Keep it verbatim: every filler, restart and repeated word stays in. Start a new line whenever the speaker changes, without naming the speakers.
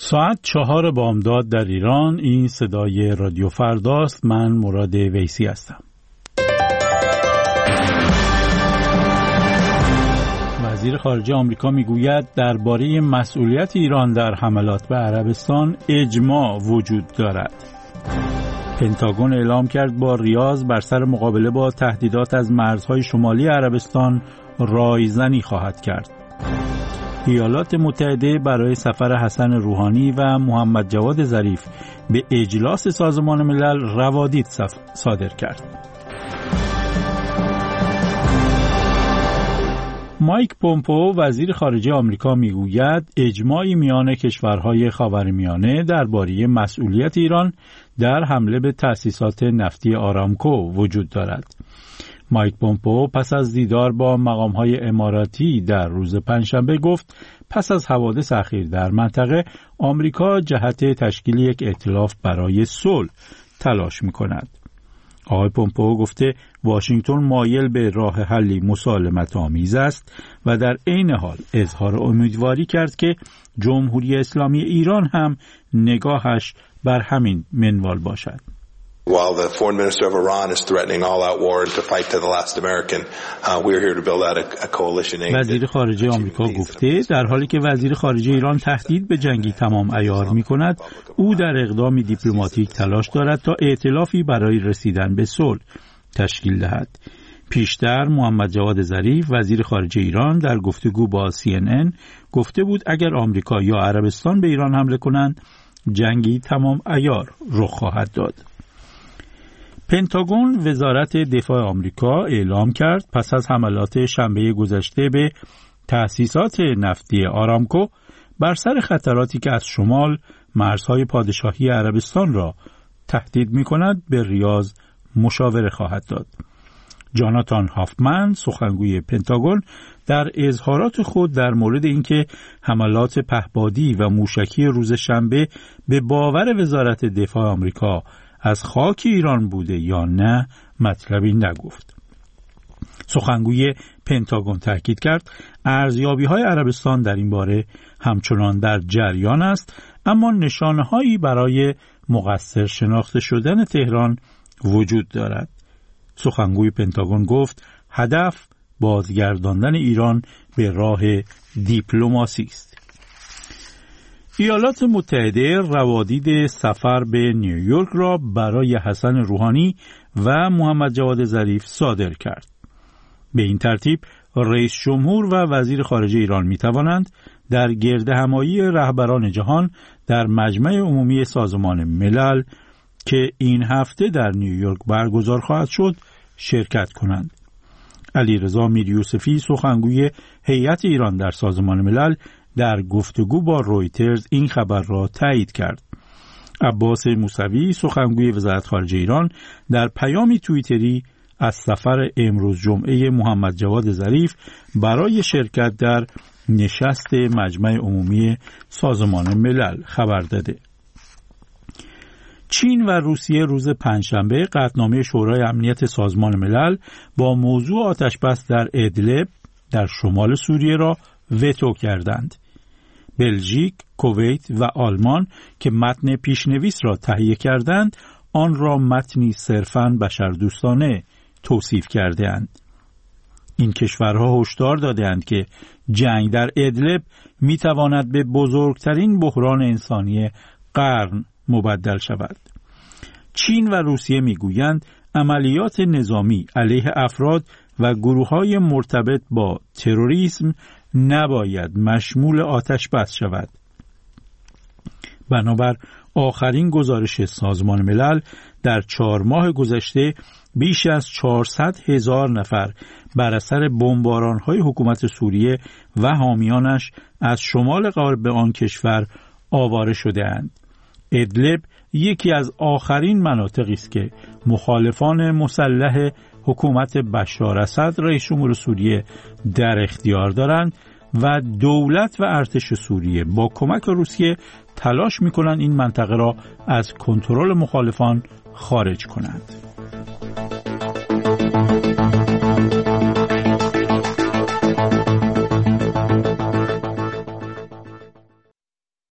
ساعت چهار بامداد در ایران. این صدای رادیو فرداست. من مراد ویسی هستم. وزیر خارجه آمریکا میگوید درباره مسئولیت ایران در حملات به عربستان اجماع وجود دارد. پنتاگون اعلام کرد با ریاض بر سر مقابله با تهدیدات از مرزهای شمالی عربستان رایزنی خواهد کرد. ایالات متحده برای سفر حسن روحانی و محمد جواد ظریف به اجلاس سازمان ملل روادید صادر کرد. مایک پومپئو وزیر خارجه آمریکا میگوید اجماعی میان کشورهای خاورمیانه درباره مسئولیت ایران در حمله به تأسیسات نفتی آرامکو وجود دارد. مایک پومپئو پس از دیدار با مقام‌های اماراتی در روز پنجشنبه گفت پس از حوادث اخیر در منطقه آمریکا جهت تشکیل یک ائتلاف برای صلح تلاش می‌کند. آقای پومپئو گفته واشنگتن مایل به راه حلی مسالمت آمیز است و در عین حال اظهار امیدواری کرد که جمهوری اسلامی ایران هم نگاهش بر همین منوال باشد.
While the foreign minister of Iran is threatening all-out war and to fight to the last American, uh, we're here to build out a, a coalition.
وزیر خارجه آمریکا گفته در حالی که وزیر خارجه ایران تهدید به جنگی تمام عیار می‌کند، او در اقدامی دیپلماتیک تلاش دارد تا ائتلافی برای رسیدن به صلح تشکیل دهد. پیشتر محمد جواد ظریف وزیر خارجه ایران در گفتگو با سی ان ان گفته بود اگر آمریکا یا عربستان به ایران حمله کنند، جنگی تمام عیار رخ خواهد داد. پنتاگون وزارت دفاع آمریکا اعلام کرد پس از حملات شنبه گذشته به تأسیسات نفتی آرامکو بر سر خطراتی که از شمال مرزهای پادشاهی عربستان را تهدید می‌کند به ریاض مشاوره خواهد داد. جاناتان هافمن سخنگوی پنتاگون در اظهارات خود در مورد اینکه حملات پهپادی و موشکی روز شنبه به باور وزارت دفاع آمریکا از خاک ایران بوده یا نه مطلبی نگفت. سخنگوی پنتاگون تاکید کرد ارزیابی‌های عربستان در این باره همچنان در جریان است، اما نشانه‌هایی برای مقصر شناخته شدن تهران وجود دارد. سخنگوی پنتاگون گفت هدف بازگرداندن ایران به راه دیپلماسی است. ایالات متحده روادید سفر به نیویورک را برای حسن روحانی و محمد جواد ظریف صادر کرد. به این ترتیب رئیس جمهور و وزیر خارجه ایران می توانند در گردهمایی رهبران جهان در مجمع عمومی سازمان ملل که این هفته در نیویورک برگزار خواهد شد شرکت کنند. علیرضا میریوسفی سخنگوی هیئت ایران در سازمان ملل در گفتگو با رویترز این خبر را تایید کرد. عباس موسوی سخنگوی وزارت خارجه ایران در پیامی توییتری از سفر امروز جمعه محمد جواد ظریف برای شرکت در نشست مجمع عمومی سازمان ملل خبر داده. چین و روسیه روز پنجشنبه قطعنامه شورای امنیت سازمان ملل با موضوع آتشبس در ادلب در شمال سوریه را وتو کردند. بلژیک، کویت و آلمان که متن پیشنویس را تهیه کردند، آن را متنی صرفاً بشردوستانه توصیف کرده‌اند. این کشورها هشدار داده‌اند که جنگ در ادلب می‌تواند به بزرگترین بحران انسانی قرن مبدل شود. چین و روسیه می‌گویند عملیات نظامی علیه افراد و گروه‌های مرتبط با تروریسم نباید مشمول آتش بس شود. بنابر آخرین گزارش سازمان ملل در چهار ماه گذشته بیش از چهارصد هزار نفر بر اثر بمباران‌های حکومت سوریه و حامیانش از شمال غرب آن کشور آواره شده‌اند. ادلب یکی از آخرین مناطقی است که مخالفان مسلح حکومت بشار اسد رئیس جمهور سوریه در اختیار دارند و دولت و ارتش سوریه با کمک روسیه تلاش می‌کنند این منطقه را از کنترل مخالفان خارج کنند.